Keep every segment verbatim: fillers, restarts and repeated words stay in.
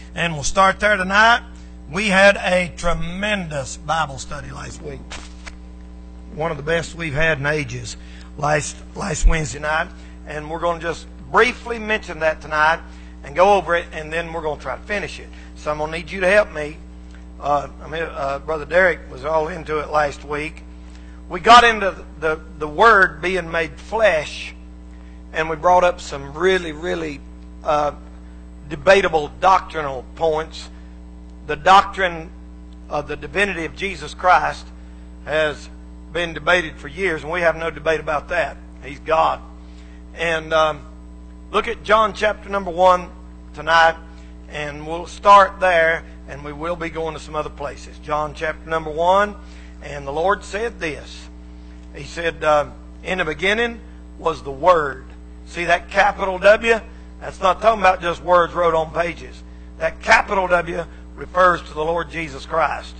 and we'll start there tonight. We had a tremendous Bible study last week. One of the best we've had in ages last, last Wednesday night. And we're going to just briefly mention that tonight and go over it, and then we're going to try to finish it. So I'm going to need you to help me. Uh, I mean, uh, Brother Derek was all into it last week. We got into the, the, the Word being made flesh, and we brought up some really, really uh, debatable doctrinal points. The doctrine of the divinity of Jesus Christ has been debated for years, and we have no debate about that. He's God. And um, look at John chapter number one tonight, and we'll start there, and we will be going to some other places. John chapter number one, and the Lord said this. He said, uh, in the beginning was the Word. See that capital W? That's not talking about just words wrote on pages. That capital W refers to the Lord Jesus Christ.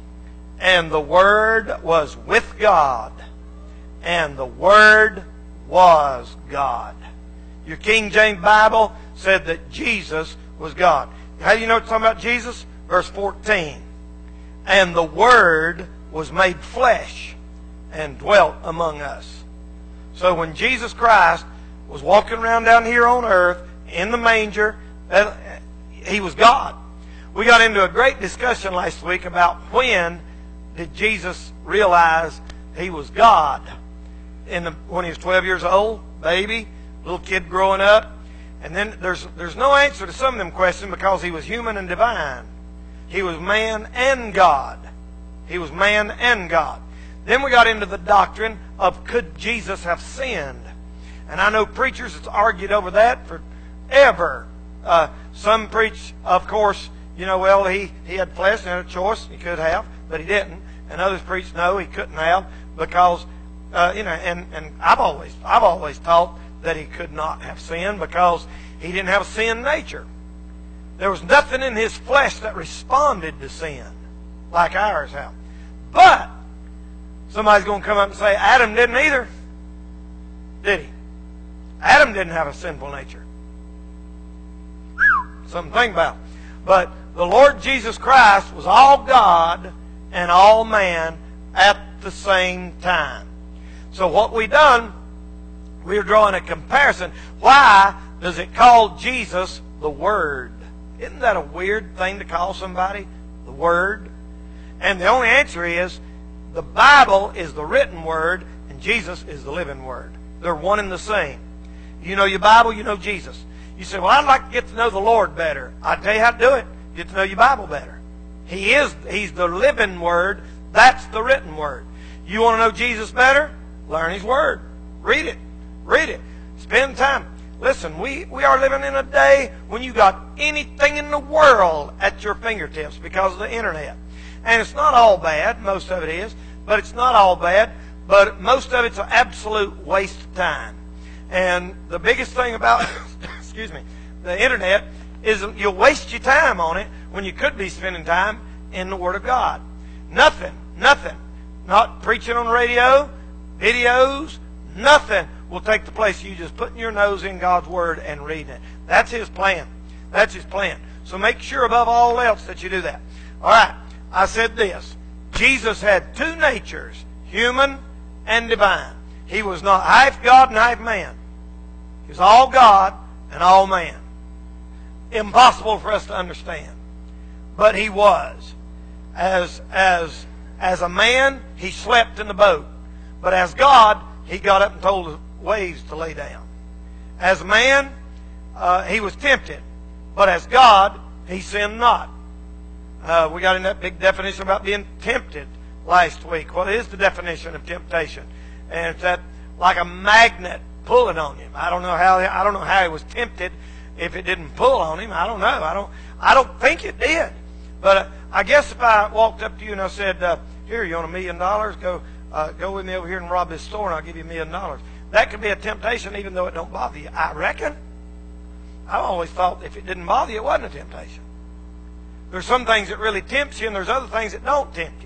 And the Word was with God, and the Word was God. Your King James Bible said that Jesus was God. How do you know it's talking about Jesus? Verse fourteen. And the Word was made flesh and dwelt among us. So when Jesus Christ was walking around down here on earth in the manger, He was God. We got into a great discussion last week about when did Jesus realize He was God. In the, when he was twelve years old, baby, little kid growing up. And then there's there's no answer to some of them questions because He was human and divine. He was man and God. He was man and God. Then we got into the doctrine of could Jesus have sinned? And I know preachers have argued over that forever. Uh, some preach, of course, you know, well, he, he had flesh and had a choice. He could have, but He didn't. And others preach, no, He couldn't have because, uh, you know, and, and I've always I've always taught that He could not have sinned because He didn't have a sin nature. There was nothing in His flesh that responded to sin like ours have. But somebody's going to come up and say, Adam didn't either. Did he? Adam didn't have a sinful nature. Something to think about. But the Lord Jesus Christ was all God and all man at the same time. So what we done, we're drawing a comparison. Why does it call Jesus the Word? Isn't that a weird thing to call somebody the Word? And the only answer is the Bible is the written Word and Jesus is the living Word. They're one and the same. You know your Bible, you know Jesus. You say, well, I'd like to get to know the Lord better. I'll tell you how to do it. Get to know your Bible better. He is, He's the living Word. That's the written Word. You want to know Jesus better? Learn His Word. Read it. Read it. Spend time. Listen, we, we are living in a day when you got anything in the world at your fingertips because of the internet. And it's not all bad. Most of it is. But it's not all bad. But most of it's an absolute waste of time. And the biggest thing about, excuse me, the internet is you'll waste your time on it when you could be spending time in the Word of God. Nothing, nothing, not preaching on the radio, videos, nothing will take the place of you just putting your nose in God's Word and reading it. That's His plan. That's His plan. So make sure above all else that you do that. All right, I said this. Jesus had two natures, human and divine. He was not half God and half man. He was all God and all man. Impossible for us to understand. But He was. As, as, as a man, He slept in the boat. But as God, He got up and told the waves to lay down. As a man, uh, He was tempted. But as God, He sinned not. Uh, we got in that big definition about being tempted last week. What is the definition of temptation? And it's that like a magnet pulling on him. I don't know how I don't know how He was tempted if it didn't pull on him. I don't know. I don't I don't think it did. But uh, I guess if I walked up to you and I said, uh, "Here, you want a million dollars? Go uh, go with me over here and rob this store, and I'll give you a million dollars." That could be a temptation, even though it don't bother you. I reckon. I always thought if it didn't bother you, it wasn't a temptation. There's some things that really tempt you, and there's other things that don't tempt you.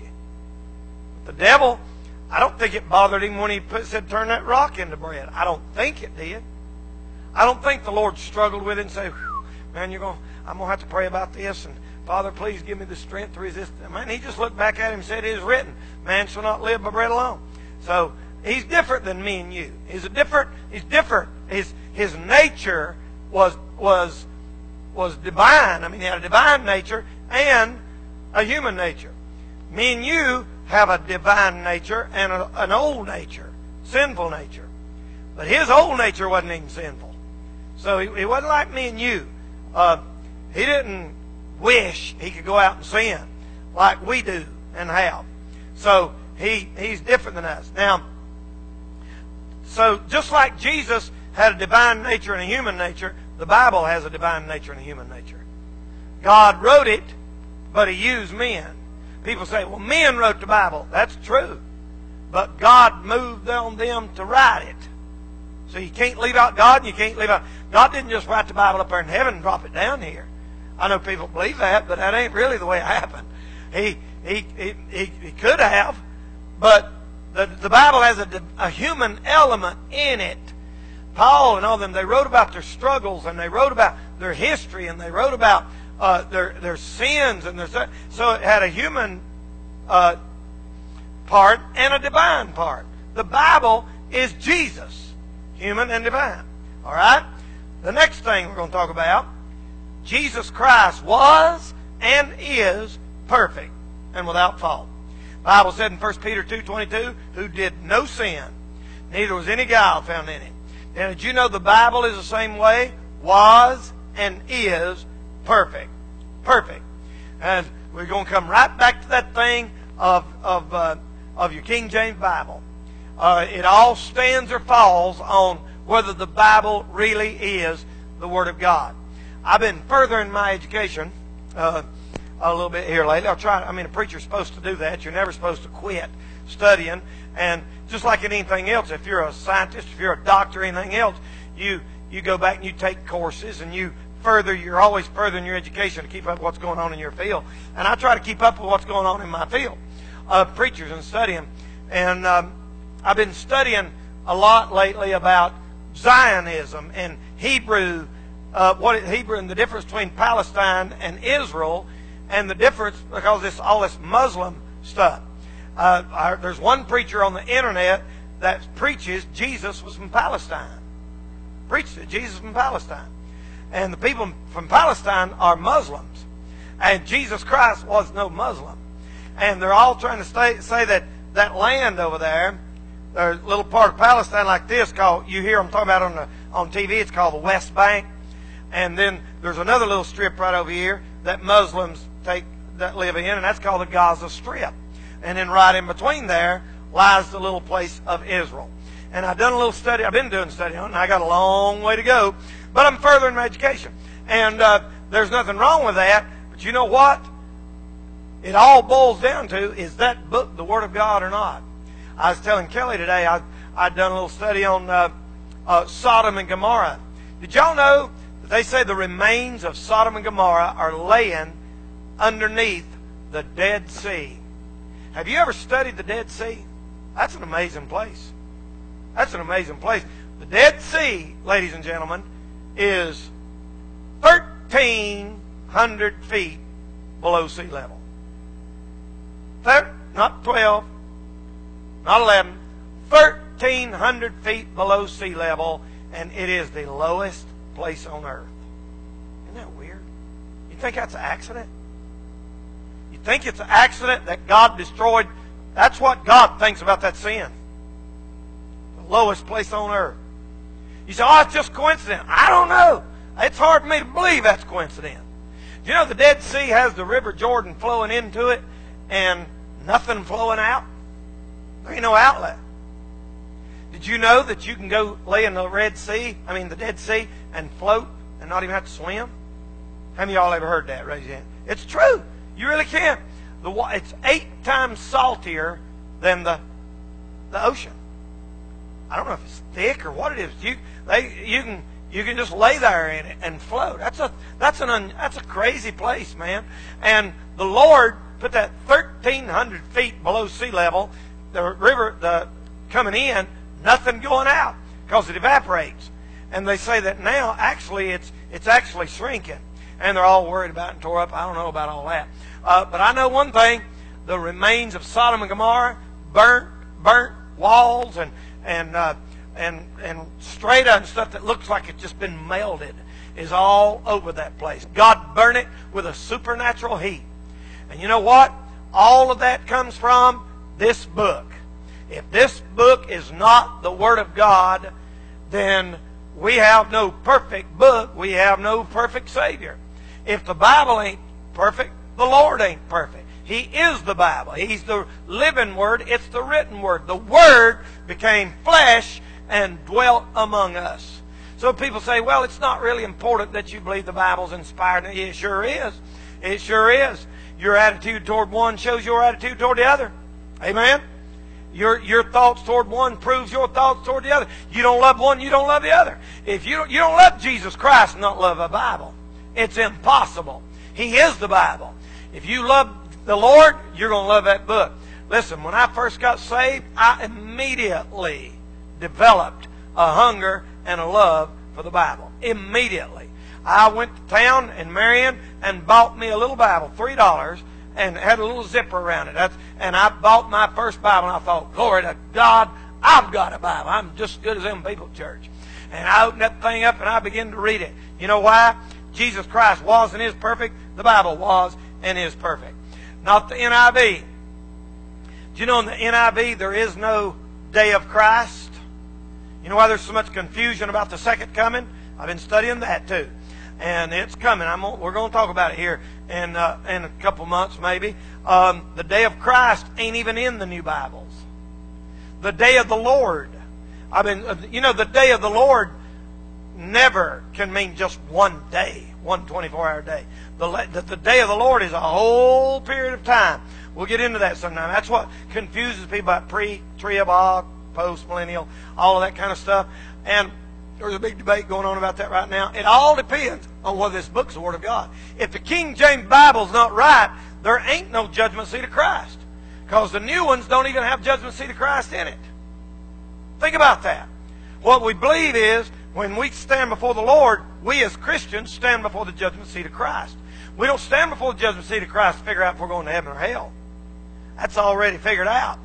But the devil, I don't think it bothered him when he put, said, "Turn that rock into bread." I don't think it did. I don't think the Lord struggled with it and said, "Man, you're going." I'm going to have to pray about this, and Father, please give me the strength to resist. Man, he just looked back at him and said, it is written, man shall not live by bread alone. So he's different than me and you. He's a different, he's different. His his nature was was was divine. I mean, he had a divine nature and a human nature. Me and you have a divine nature and a, an old nature, sinful nature. But his old nature wasn't even sinful. So he, he wasn't like me and you. Uh, he didn't wish he could go out and sin like we do and have. So he he's different than us. Now, so just like Jesus had a divine nature and a human nature, the Bible has a divine nature and a human nature. God wrote it, but he used men. People say, well, men wrote the Bible. That's true. But God moved on them to write it. So you can't leave out God, and you can't leave out... God didn't just write the Bible up there in heaven and drop it down here. I know people believe that, but that ain't really the way it happened. He he he, he, he could have, but the, the Bible has a, a human element in it. Paul and all them, they wrote about their struggles, and they wrote about their history, and they wrote about uh, their their sins, and their so it had a human uh, part and a divine part. The Bible is Jesus, human and divine. All right. The next thing we're going to talk about, Jesus Christ was and is perfect and without fault. The Bible said in First Peter two twenty-two, who did no sin, neither was any guile found in him. And did you know the Bible is the same way? Was and is perfect. Perfect. And we're going to come right back to that thing of, of, uh, of your King James Bible. Uh, it all stands or falls on whether the Bible really is the Word of God. I've been furthering my education uh, a little bit here lately. I'll try. I mean, a preacher's supposed to do that. You're never supposed to quit studying. And just like in anything else, if you're a scientist, if you're a doctor, anything else, you you go back and you take courses and you further. You're always furthering your education to keep up with what's going on in your field. And I try to keep up with what's going on in my field of preachers and studying. And um, I've been studying a lot lately about Zionism and Hebrew. Uh, what it, Hebrew and the difference between Palestine and Israel, and the difference because this all this Muslim stuff. Uh, our, there's one preacher on the internet that preaches Jesus was from Palestine. Preaches it, Jesus from Palestine, and the people from Palestine are Muslims, and Jesus Christ was no Muslim, and they're all trying to stay, say that that land over there, there's a little part of Palestine like this called, you hear them talking about on the on T V. It's called the West Bank. And then there's another little strip right over here that Muslims take that live in, and that's called the Gaza Strip. And then right in between there lies the little place of Israel. And I've done a little study. I've been doing study on it, and I got a long way to go. But I'm furthering my education. And uh, there's nothing wrong with that. But you know what? It all boils down to, is that book the Word of God or not? I was telling Kelly today, I, I'd done a little study on uh, uh, Sodom and Gomorrah. Did y'all know they say the remains of Sodom and Gomorrah are laying underneath the Dead Sea? Have you ever studied the Dead Sea? That's an amazing place. That's an amazing place. The Dead Sea, ladies and gentlemen, is thirteen hundred feet below sea level. Thir- not twelve, not eleven, thirteen hundred feet below sea level, and it is the lowest place on earth. Isn't that weird? You think that's an accident? You think it's an accident that God destroyed? That's what God thinks about that sin. The lowest place on earth. You say, oh, it's just coincidence. I don't know. It's hard for me to believe that's coincidence. Do you know the Dead Sea has the River Jordan flowing into it and nothing flowing out? There ain't no outlet. Did you know that you can go lay in the Red Sea, I mean the Dead Sea, and float and not even have to swim? How many of y'all ever heard that? Raise your hand. It's true. You really can. The It's eight times saltier than the, the ocean. I don't know if it's thick or what it is. You, they, you, can, you can just lay there in it and float. That's a, that's, an un, that's a crazy place, man. And the Lord put that thirteen hundred feet below sea level, the river the coming in, nothing going out because it evaporates. And they say that now actually it's it's actually shrinking. and they're all worried about it and tore up. I don't know about all that. Uh, but I know one thing. The remains of Sodom and Gomorrah, burnt, burnt walls and, and, uh, and, and strata and stuff that looks like it's just been melted is all over that place. God burned it with a supernatural heat. And you know what? All of that comes from this book. If this book is not the Word of God, then we have no perfect book. We have no perfect Savior. If the Bible ain't perfect, the Lord ain't perfect. He is the Bible. He's the living Word. It's the written Word. The Word became flesh and dwelt among us. So people say, well, it's not really important that you believe the Bible's inspired. It sure is. It sure is. Your attitude toward one shows your attitude toward the other. Amen? Your, your thoughts toward one proves your thoughts toward the other. You don't love one, you don't love the other. If you don't, you don't love Jesus Christ and not love the Bible, it's impossible. He is the Bible. If you love the Lord, you're going to love that book. Listen, when I first got saved, I immediately developed a hunger and a love for the Bible. Immediately. I went to town in Marion and bought me a little Bible, three dollars, and had a little zipper around it. That's, and I bought my first Bible, and I thought, glory to God, I've got a Bible. I'm just as good as them people at church. And I opened that thing up, and I began to read it. You know why? Jesus Christ was and is perfect. The Bible was and is perfect. Not the N I V. Do you know in the N I V there is no day of Christ? You know why there's so much confusion about the second coming? I've been studying that too. And it's coming. I'm, we're going to talk about it here in, uh, in a couple months maybe. Um, the day of Christ ain't even in the new Bibles. The day of the Lord. I mean, you know, the day of the Lord never can mean just one day, one twenty-four hour day. The, the, the day of the Lord is a whole period of time. We'll get into that sometime. That's what confuses people about pre-trib, post-millennial, all of that kind of stuff. And there's a big debate going on about that right now. It all depends on whether this book's the Word of God. If the King James Bible's not right, there ain't no judgment seat of Christ. Because the new ones don't even have judgment seat of Christ in it. Think about that. What we believe is, when we stand before the Lord, we as Christians stand before the judgment seat of Christ. We don't stand before the judgment seat of Christ to figure out if we're going to heaven or hell. That's already figured out.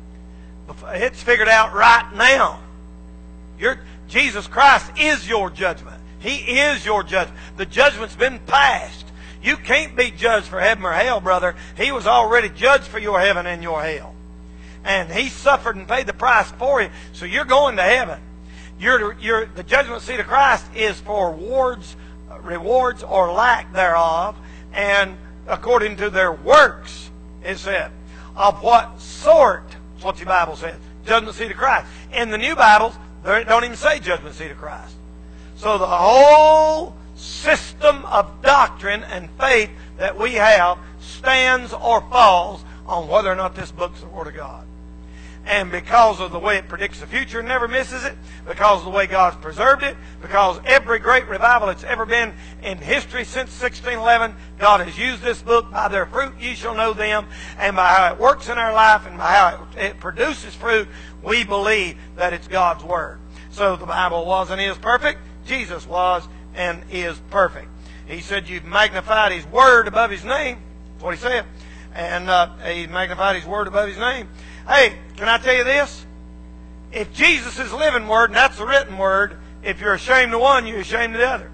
It's figured out right now. You're, Jesus Christ is your judgment. He is your judgment. The judgment's been passed. You can't be judged for heaven or hell, brother. He was already judged for your heaven and your hell. And He suffered and paid the price for you. So you're going to heaven. You're, you're, the judgment seat of Christ is for rewards, rewards or lack thereof, and according to their works, it said. Of what sort? That's what the Bible says. Judgment seat of Christ. In the new Bibles, they don't even say judgment seat of Christ. So the whole system of doctrine and faith that we have stands or falls on whether or not this book's the Word of God. And because of the way it predicts the future, never misses it, because of the way God's preserved it, because every great revival that's ever been in history since sixteen eleven, God has used this book. By their fruit ye shall know them, and by how it works in our life and by how it, it produces fruit, we believe that it's God's Word. So the Bible was and is perfect. Jesus was and is perfect. He said you've magnified His Word above His name. That's what He said. And uh, He magnified His Word above His name. Hey, can I tell you this? If Jesus is the living Word, and that's the written Word, if you're ashamed of one, you're ashamed of the other.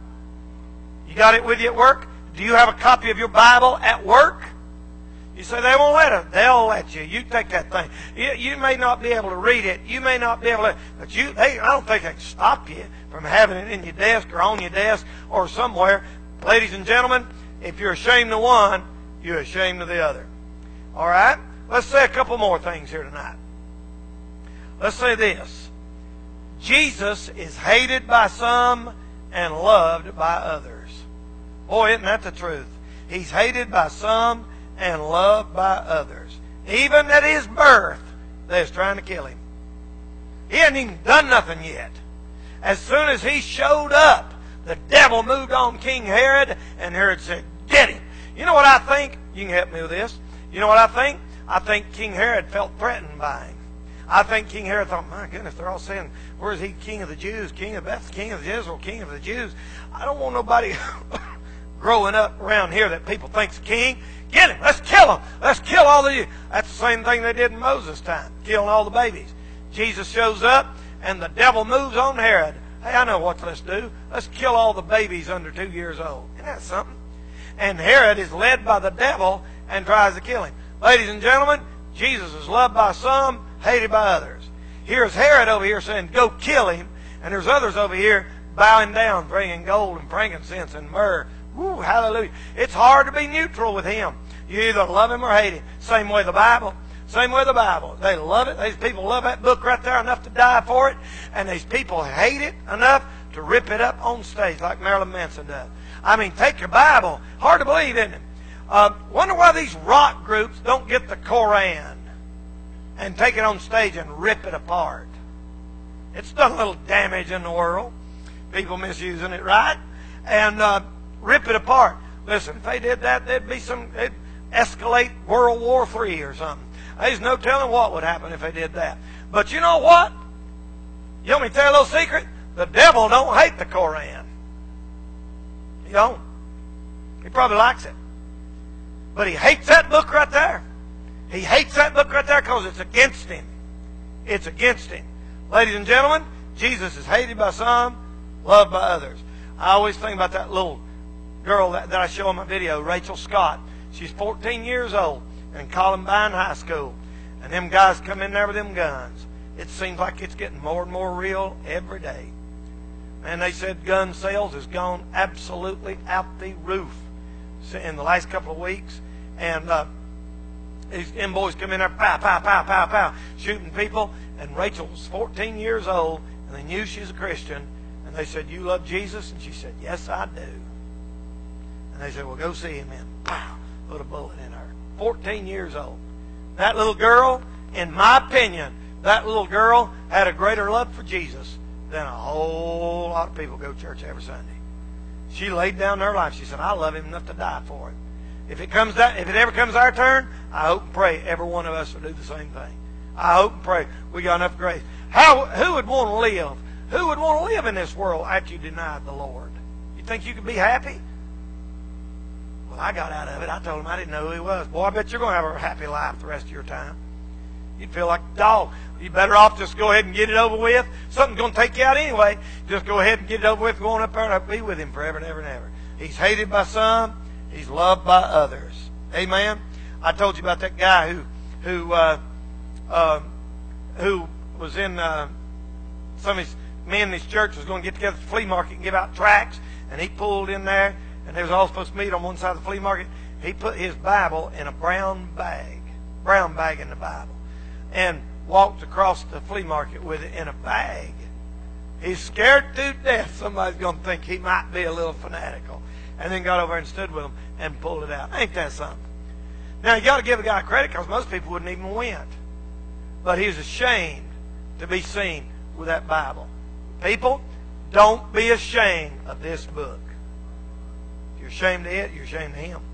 You got it with you at work? Do you have a copy of your Bible at work? You say, they won't let us. They'll let you. You take that thing. You, you may not be able to read it. You may not be able to, but you, they, I don't think they can stop you from having it in your desk or on your desk or somewhere. Ladies and gentlemen, if you're ashamed of one, you're ashamed of the other. All right? Let's say a couple more things here tonight. Let's say this. Jesus is hated by some and loved by others. Boy, isn't that the truth? He's hated by some and loved by others. Even at His birth, they was trying to kill Him. He hadn't even done nothing yet. As soon as He showed up, the devil moved on King Herod, and Herod said, get him. You know what I think? You can help me with this. You know what I think? I think King Herod felt threatened by him. I think King Herod thought, my goodness, they're all saying, where is he, King of the Jews, King of Beth, King of Israel, King of the Jews? I don't want nobody, growing up around here that people think's king. Get him. Let's kill him. Let's kill all the... That's the same thing they did in Moses' time, killing all the babies. Jesus shows up, and the devil moves on Herod. Hey, I know what let's do. Let's kill all the babies under two years old. Isn't that something? And Herod is led by the devil and tries to kill him. Ladies and gentlemen, Jesus is loved by some, hated by others. Here's Herod over here saying, go kill him. And there's others over here bowing down, bringing gold and frankincense and myrrh. Woo, hallelujah. It's hard to be neutral with him. You either love him or hate him. Same way the Bible. Same way the Bible. They love it. These people love that book right there enough to die for it. And these people hate it enough to rip it up on stage like Marilyn Manson does. I mean, take your Bible. Hard to believe, isn't it? Uh, wonder why these rock groups don't get the Koran and take it on stage and rip it apart. It's done a little damage in the world. People misusing it, right? And uh, rip it apart. Listen, if they did that, there'd be some... They'd escalate World War Three or something. There's no telling what would happen if they did that. But you know what? You want me to tell you a little secret? The devil don't hate the Koran. He don't. He probably likes it. But he hates that book right there. He hates that book right there because it's against him. It's against him. Ladies and gentlemen, Jesus is hated by some, loved by others. I always think about that little girl that, that I show in my video, Rachel Scott. She's fourteen years old in Columbine High School. And them guys come in there with them guns. It seems like it's getting more and more real every day. And they said gun sales has gone absolutely out the roof in the last couple of weeks. And uh, these them boys come in there, pow, pow, pow, pow, pow, shooting people. And Rachel was fourteen years old, and they knew she was a Christian. And they said, you love Jesus? And she said, yes, I do. And they said, well, go see him. And pow, put a bullet in her. fourteen years old. That little girl, in my opinion, that little girl had a greater love for Jesus than a whole lot of people go to church every Sunday. She laid down her life. She said, I love him enough to die for him. If it comes that, if it ever comes our turn, I hope and pray every one of us will do the same thing. I hope and pray we got enough grace. How, who would want to live? Who would want to live in this world after you denied the Lord? You think you could be happy? Well, I got out of it. I told him I didn't know who he was. Boy, I bet you're going to have a happy life the rest of your time. You'd feel like a dog. You're better off just go ahead and get it over with. Something's going to take you out anyway. Just go ahead and get it over with, go on up there and be with him forever and ever and ever. He's hated by some. He's loved by others. Amen? I told you about that guy who who uh, uh, who was in uh, some of his men in his church was going to get together at the flea market and give out tracts. And he pulled in there, and they was all supposed to meet on one side of the flea market. He put his Bible in a brown bag, brown bag in the Bible, and walked across the flea market with it in a bag. He's scared to death somebody's going to think he might be a little fanatical. And then got over and stood with them and pulled it out. Ain't that something? Now, you got to give a guy credit because most people wouldn't even went. But he was ashamed to be seen with that Bible. People, don't be ashamed of this book. If you're ashamed of it, you're ashamed of him.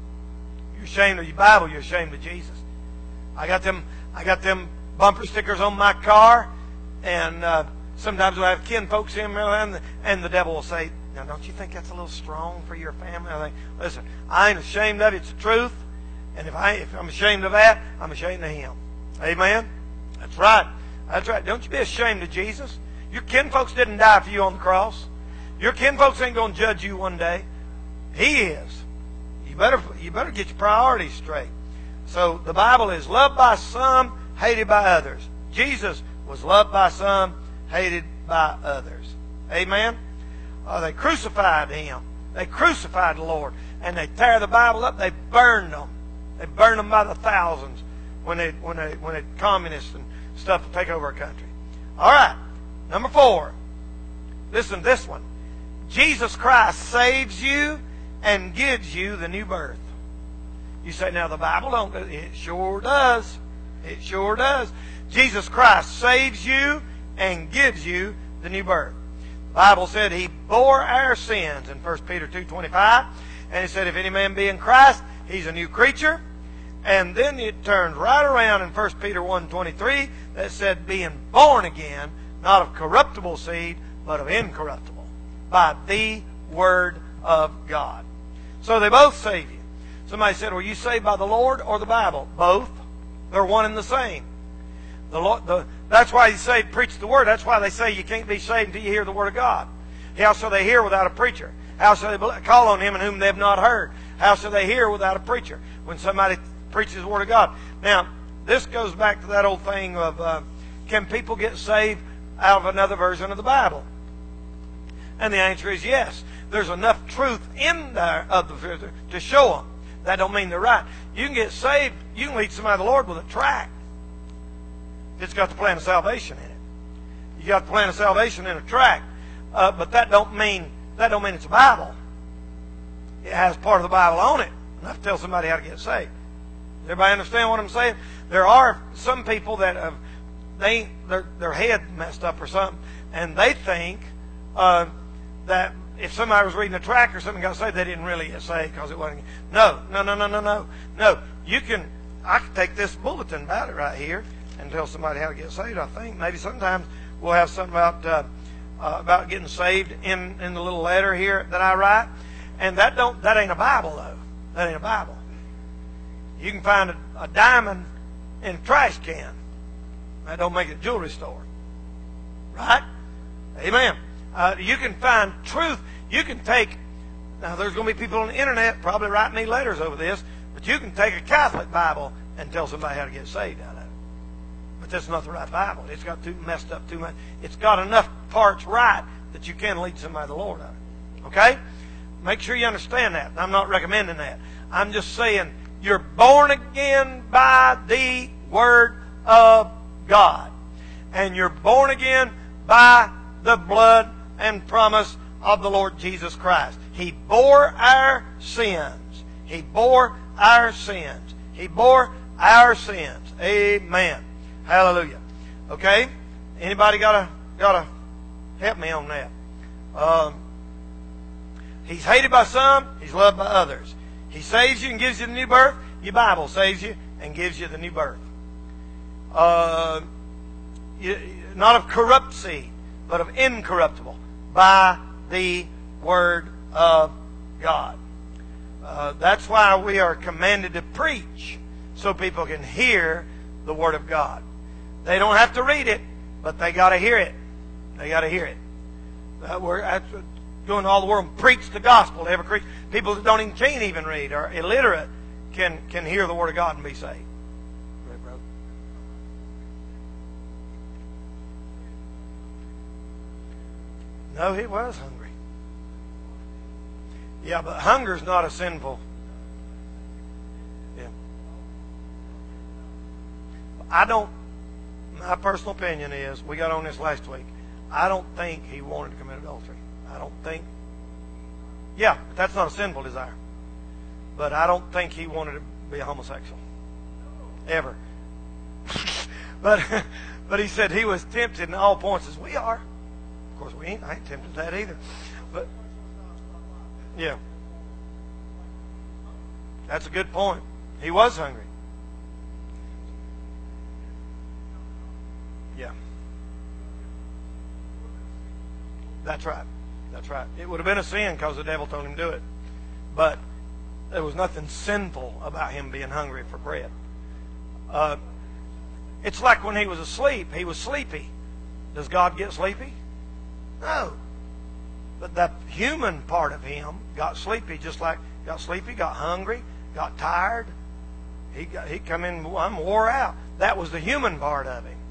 If you're ashamed of your Bible, you're ashamed of Jesus. I got them, I got them bumper stickers on my car, and uh, sometimes we'll have kin folks in there, and the, and the devil will say, now, don't you think that's a little strong for your family? I think, listen, I ain't ashamed of it. It's the truth. And if, I, if I'm ashamed of that, I'm ashamed of him. Amen? That's right. That's right. Don't you be ashamed of Jesus. Your kinfolks didn't die for you on the cross. Your kinfolks ain't going to judge you one day. He is. You better, you better get your priorities straight. So the Bible is loved by some, hated by others. Jesus was loved by some, hated by others. Amen? Uh, they crucified him. They crucified the Lord. And they tear the Bible up. They burned them. They burned them by the thousands when they when they when they communists and stuff would take over our country. All right. Number four. Listen to this one. Jesus Christ saves you and gives you the new birth. You say, now the Bible don't. It sure does. It sure does. Jesus Christ saves you and gives you the new birth. The Bible said he bore our sins in First Peter two twenty-five. And it said, if any man be in Christ, he's a new creature. And then it turns right around in First Peter one twenty-three that said, being born again, not of corruptible seed, but of incorruptible, by the Word of God. So they both save you. Somebody said, "Were you saved by the Lord or the Bible?" Both. They're one and the same. The Lord, the, that's why He said, "Preach the Word." That's why they say you can't be saved until you hear the Word of God. How shall they hear without a preacher? How shall they call on Him in whom they have not heard? How shall they hear without a preacher? When somebody preaches the Word of God. Now, this goes back to that old thing of, uh, can people get saved out of another version of the Bible? And the answer is yes. There's enough truth in there of the version to show them. That don't mean they're right. You can get saved. You can lead somebody to the Lord with a tract. It's got the plan of salvation in it. You got the plan of salvation in a tract, uh, but that don't mean that don't mean it's a Bible. It has part of the Bible on it. And I have to tell somebody how to get saved. Does everybody understand what I'm saying? There are some people that have they their their head messed up or something, and they think uh, that if somebody was reading a tract or something got saved, they didn't really get saved because it wasn't. No, no, no, no, no, no, no. You can. I can take this bulletin about it right here and tell somebody how to get saved. I think maybe sometimes we'll have something about uh, uh, about getting saved in in the little letter here that I write, and that don't that ain't a Bible though. That ain't a Bible. You can find a, a diamond in a trash can. That don't make it a jewelry store, right? Amen. Uh, you can find truth. You can take, now there's going to be people on the internet probably writing me letters over this, but you can take a Catholic Bible and tell somebody how to get saved out of it. But that's not the right Bible. It's got too messed up too much. It's got enough parts right that you can lead somebody to the Lord out of it. Okay? Make sure you understand that. I'm not recommending that. I'm just saying you're born again by the Word of God. And you're born again by the blood and promise of the Lord Jesus Christ. He bore our sins. He bore our sins. He bore our sins. Amen. Hallelujah. Okay? Anybody gotta gotta help me on that? Um, he's hated by some. He's loved by others. He saves you and gives you the new birth. Your Bible saves you and gives you the new birth. Uh, you, not of corrupt seed, but of incorruptible, by the Word of God. Uh, that's why we are commanded to preach, so people can hear the Word of God. They don't have to read it, but they got to hear it. They got to hear it. Uh, we're that's, going to all the world and preach the gospel to every creature. People that don't even can't even read or illiterate can can hear the Word of God and be saved. Right, brother? No, he was hungry. Yeah, but hunger's not a sinful. Yeah. I don't. My personal opinion is, we got on this last week, I don't think he wanted to commit adultery. I don't think. Yeah, but that's not a sinful desire. But I don't think he wanted to be a homosexual. Ever. but but he said he was tempted in all points as we are. Of course, we ain't. I ain't tempted that either. But, yeah. That's a good point. He was hungry. Yeah. That's right. That's right. It would have been a sin because the devil told him to do it. But there was nothing sinful about him being hungry for bread. Uh, it's like when he was asleep. He was sleepy. Does God get sleepy? No. But the human part of him got sleepy, just like got sleepy, got hungry, got tired. He got, he come in, I'm wore out. That was the human part of him.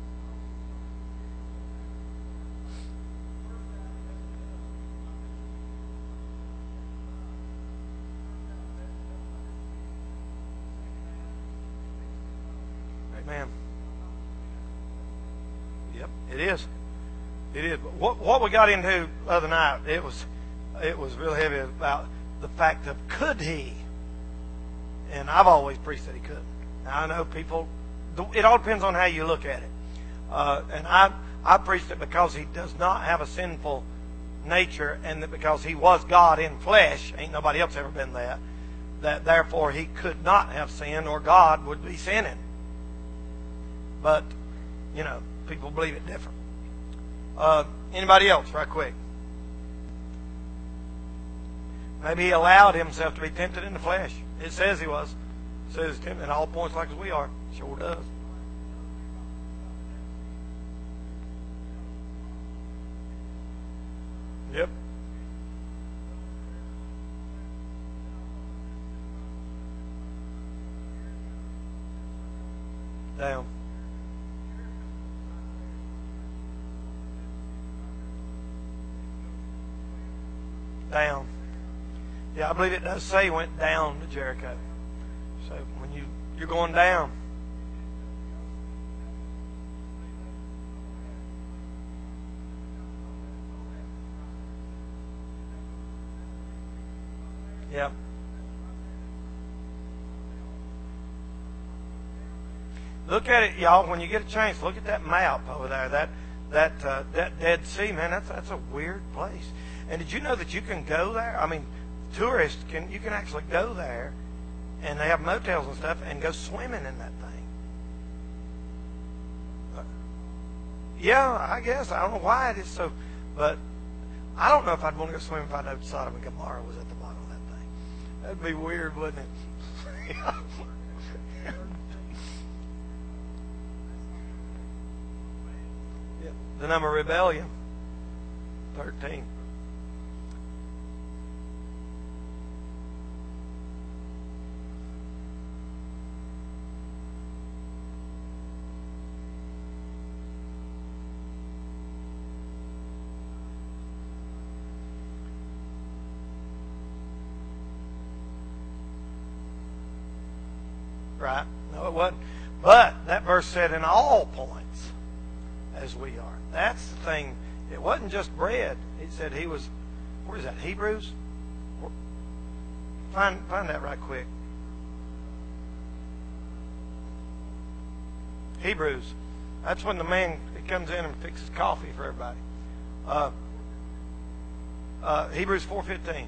Amen. Yep, it is. It is. But what what we got into the other night, it was it was real heavy about the fact of could he? And I've always preached that he couldn't. Now I know people. It all depends on how you look at it. Uh, and I I preached it because he does not have a sinful nature, and that because he was God in flesh, ain't nobody else ever been that. That therefore he could not have sinned, or God would be sinning. But, you know, people believe it different. Uh, anybody else, right quick? Maybe he allowed himself to be tempted in the flesh. It says he was. It says he's tempted at all points like as we are. Sure does. Yep. Down. Down. Yeah, I believe it does say he went down to Jericho. So when you, you're going down. Yeah. Look at it, y'all. When you get a chance, look at that map over there. That that uh, that Dead Sea, man. That's that's a weird place. And did you know that you can go there? I mean, tourists can. You can actually go there, and they have motels and stuff, and go swimming in that thing. Uh, yeah, I guess I don't know why it is so, but I don't know if I'd want to go swimming if I knew Sodom and Gomorrah was at the bottom of that thing. That'd be weird, wouldn't it? Yeah. The number of rebellion, thirteen. Right? No, it wasn't. But that verse said in all points as we are. That's the thing. It wasn't just bread. It said he was, where is that, Hebrews? Find, find that right quick. Hebrews. That's when the man he comes in and fixes coffee for everybody. Uh, uh, Hebrews four fifteen.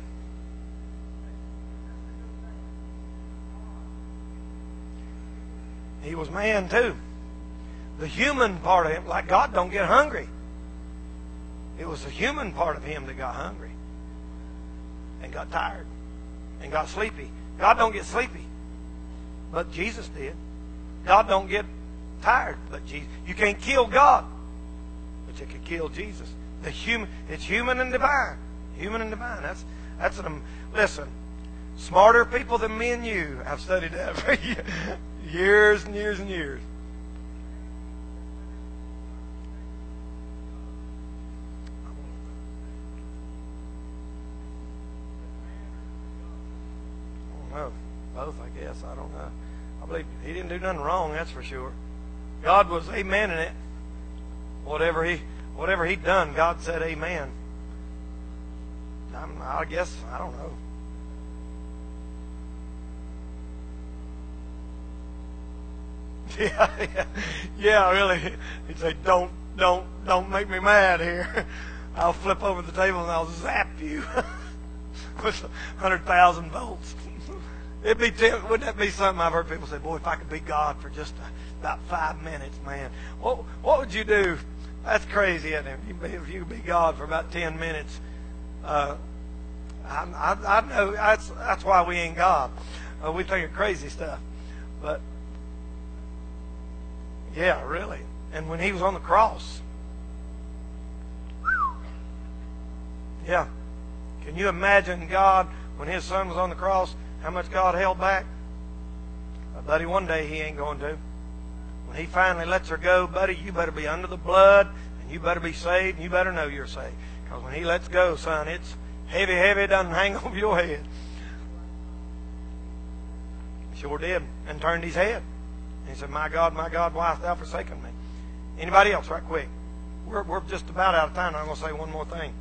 He was man too. The human part of him, like God don't get hungry. It was the human part of him that got hungry and got tired and got sleepy. God don't get sleepy, but Jesus did. God don't get tired, but Jesus. You can't kill God, but you can kill Jesus. The human, it's human and divine. Human and divine. That's that's an listen. Smarter people than me and you have studied that for years and years and years. I don't know. Both, I guess. I don't know. I believe he didn't do nothing wrong, that's for sure. God was amen in it. Whatever he whatever he'd done, God said amen. I'm, I guess, I don't know. Yeah, yeah, yeah, really. He'd say, don't, don't, don't make me mad here. I'll flip over the table and I'll zap you with one hundred thousand volts. It'd be, wouldn't that be something I've heard people say, boy, if I could be God for just about five minutes, man, what, what would you do? That's crazy, isn't it? If you could be God for about ten minutes, uh, I, I, I know that's, that's why we ain't God. Uh, we think of crazy stuff. But, yeah, really. And when he was on the cross, yeah. Can you imagine God, when his son was on the cross, how much God held back? Uh, buddy, one day he ain't going to. When he finally lets her go, buddy, you better be under the blood, and you better be saved, and you better know you're saved. Because when he lets go, son, it's heavy, heavy, it doesn't hang over your head. Sure did. And turned his head. And he said, my God, my God, why hast thou forsaken me? Anybody else, right quick? We're, we're just about out of time. I'm going to say one more thing.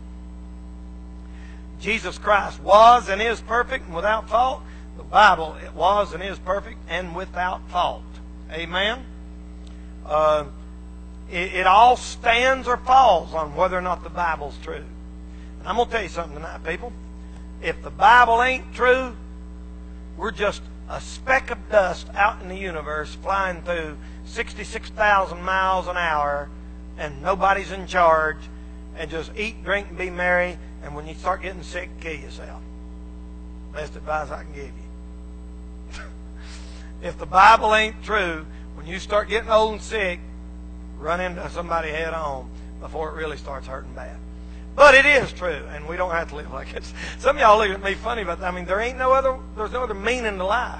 Jesus Christ was and is perfect and without fault. The Bible, it was and is perfect and without fault. Amen? Uh, it, it all stands or falls on whether or not the Bible's true. And I'm going to tell you something tonight, people. If the Bible ain't true, we're just a speck of dust out in the universe flying through sixty-six thousand miles an hour, and nobody's in charge, and just eat, drink, and be merry, and when you start getting sick, kill yourself. Best advice I can give you. If the Bible ain't true, when you start getting old and sick, run into somebody head on before it really starts hurting bad. But it is true, and we don't have to live like it. Some of y'all look at me funny, but I mean, there ain't no other. There's no other meaning to life.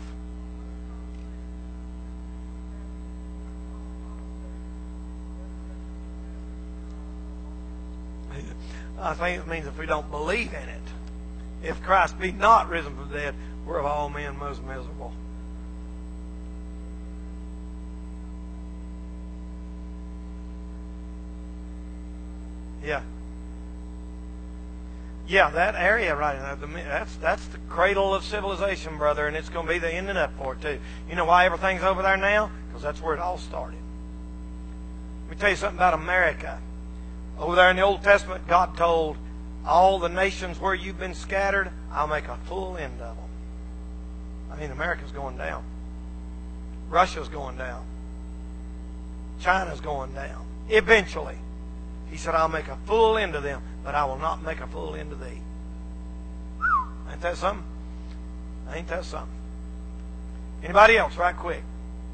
I think it means if we don't believe in it, if Christ be not risen from the dead, we're of all men most miserable. Yeah. Yeah, that area right now, that's that's the cradle of civilization, brother, and it's going to be the ending up for it too. You know why everything's over there now? Because that's where it all started. Let me tell you something about America. Over there in the Old Testament, God told all the nations where you've been scattered, I'll make a full end of them. I mean, America's going down. Russia's going down. China's going down. Eventually. He said, I'll make a full end of them, but I will not make a full end of thee. Ain't that something? Ain't that something? Anybody else, right quick?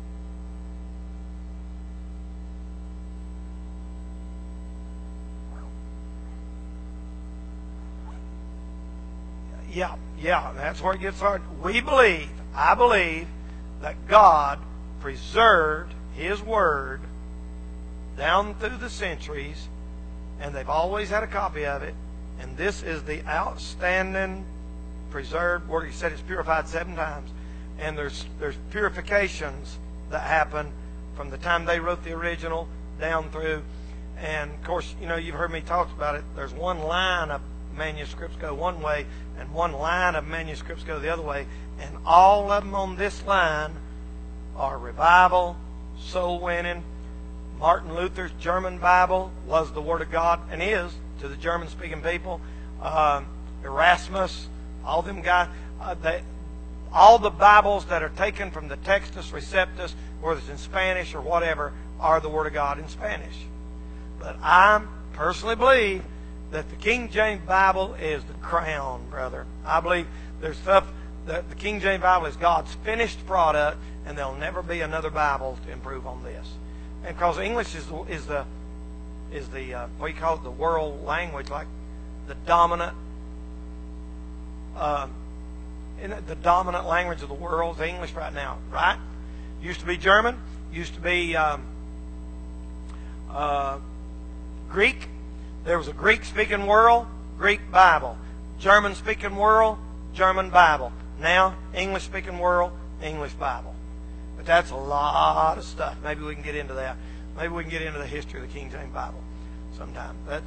Yeah, yeah, that's where it gets hard. We believe, I believe, that God preserved His Word down through the centuries, and they've always had a copy of it, and this is the outstanding preserved Word. He said it's purified seven times, and there's there's purifications that happen from the time they wrote the original down through, and of course, you know, you've heard me talk about it. There's one line of manuscripts go one way, and one line of manuscripts go the other way, and all of them on this line are revival, soul winning. Martin Luther's German Bible was the Word of God, and is to the German-speaking people. Uh, Erasmus, all them guys, uh, they, all the Bibles that are taken from the Textus Receptus, whether it's in Spanish or whatever, are the Word of God in Spanish. But I personally believe that the King James Bible is the crown, brother. I believe there's stuff that the King James Bible is God's finished product, and there'll never be another Bible to improve on this. And because English is the is the is the uh, what you call it, the world language, like the dominant uh, in the dominant language of the world is English right now, right? Used to be German, used to be um, uh, Greek. There was a Greek-speaking world, Greek Bible. German-speaking world, German Bible. Now, English-speaking world, English Bible. But that's a lot of stuff. Maybe we can get into that. Maybe we can get into the history of the King James Bible sometime. But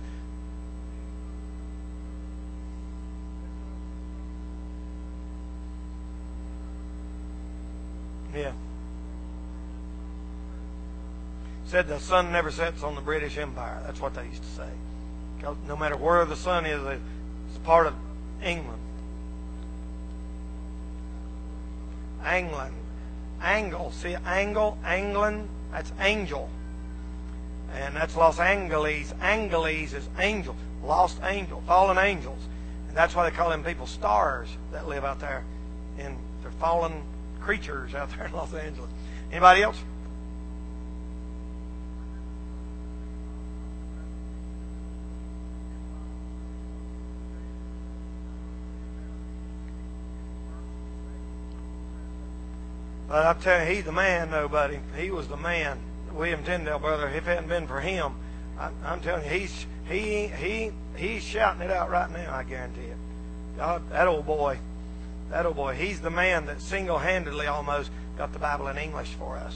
yeah. Said the sun never sets on the British Empire. That's what they used to say. Because no matter where the sun is, it's part of England. England. Angle. See, angle, England, that's angel. And that's Los Angeles. Angeles is angel. Lost angel. Fallen angels. And that's why they call them people stars that live out there. And they're fallen creatures out there in Los Angeles. Anybody else? But I'm telling you, he's the man, though, buddy. He was the man, William Tyndale, brother. If it hadn't been for him, I, I'm telling you, he's he he he's shouting it out right now. I guarantee it. God, that old boy, that old boy. He's the man that single-handedly almost got the Bible in English for us.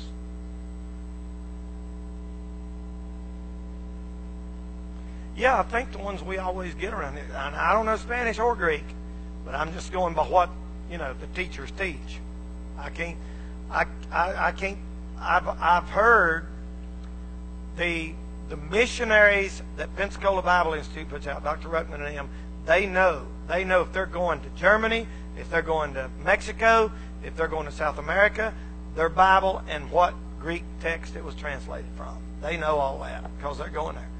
Yeah, I think the ones we always get around here. I don't know Spanish or Greek, but I'm just going by what you know the teachers teach. I can't. I, I, I can't. I've I've heard the the missionaries that Pensacola Bible Institute puts out, Doctor Ruckman and them. They know. They know if they're going to Germany, if they're going to Mexico, if they're going to South America, their Bible and what Greek text it was translated from. They know all that because they're going there.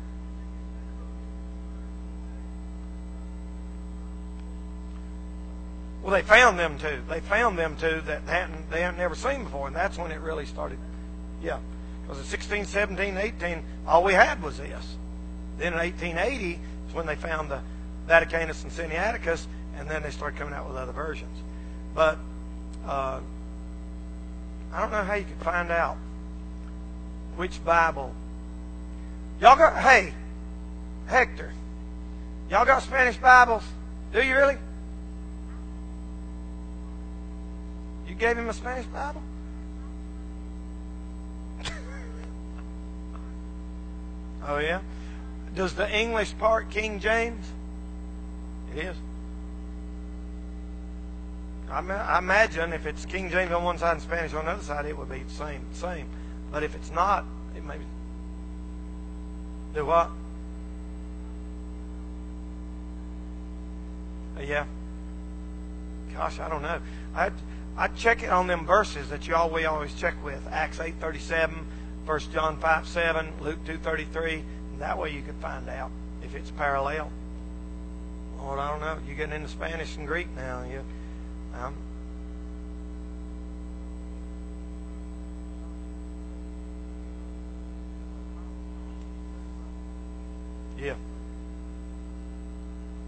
Well, they found them two. They found them two that hadn't, they hadn't never seen before, and that's when it really started. Yeah, because in sixteen, seventeen, eighteen, all we had was this. Then in eighteen eighty is when they found the Vaticanus and Sinaiticus, and then they started coming out with other versions. But uh, I don't know how you could find out which Bible. Y'all got, hey, Hector, y'all got Spanish Bibles? Do you really? You gave him a Spanish Bible? Oh, yeah? Does the English part King James? It is. I, ma- I imagine if it's King James on one side and Spanish on the other side, it would be the same. same. But if it's not, it may be. Do what? Uh, yeah. Gosh, I don't know. I'd, I'd check it on them verses that you all we always check with. Acts eight thirty-seven, First John five seven, Luke two thirty-three. That way you could find out if it's parallel. Lord, I don't know. You're getting into Spanish and Greek now. You, um, yeah.